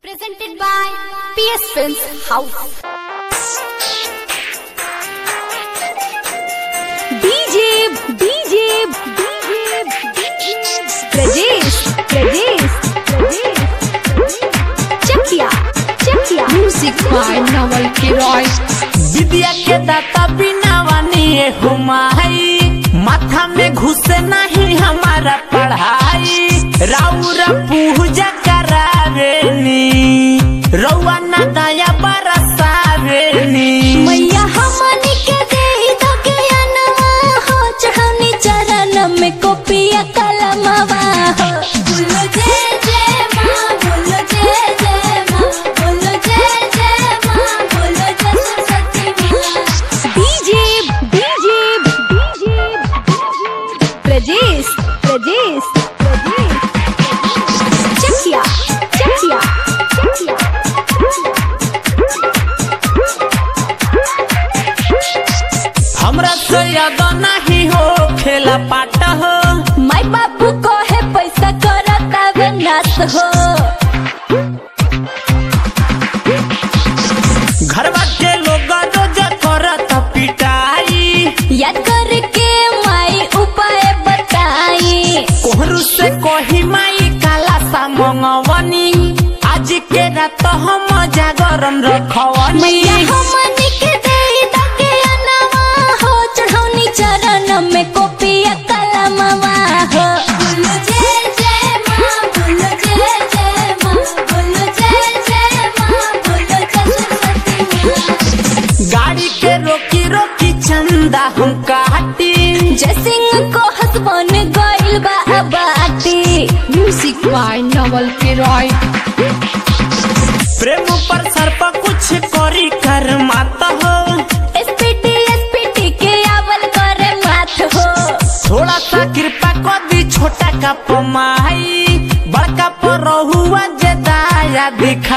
Presented by PS Films House. DJ Rajesh Chakia Music by Naval Kiroy. विद्या के दाता बिना वानी हुमाई, माथा में घुसे नहीं हमारा पढ़ाई। राउरा पूजा करावेनी, रउआ ना दया बरसावेनी। मैया हमनी के देई तो ज्ञानवा हो, चढ़नी चरण में कॉपिया कलमवा हो। बोलो जय जय माँ, बोलो जय जय माँ, बोलो जय जय माँ, बोलो जय सरस्वती माँ। Rajesh Chakia हमरा से याद नहीं हो खेला पाटा हो, माई बाबू को है पैसा करता नाश हो। घरवा के लोग रोज करत पिटाई। याद करके माई उपाय बताई। कोहरू से कोही माई काला सा मंगवनी, आज के रात हम जागरण रखवनी। मैया हमनी के देई तो ज्ञानवा हो, चढ़ौनी चरण में कॉपिया कलमवा हो। बोलो जय जय माँ, बोलो जय जय माँ, बोलो जय जय माँ, बोलो जय सरस्वती माँ। गाड़ी के रोकी रोकी चंदा हम काटी, जय सिंह को हसबन गइल बा बाटी। Music by Naval Kiroy. प्रेम पर सर पर कुछ करी कर माता हो। एसपीटी के आवल करे माथ हो। थोड़ा सा कृपा कर दी छोटा का पमाई, बड़का पर हुआ जे दाया दिखा।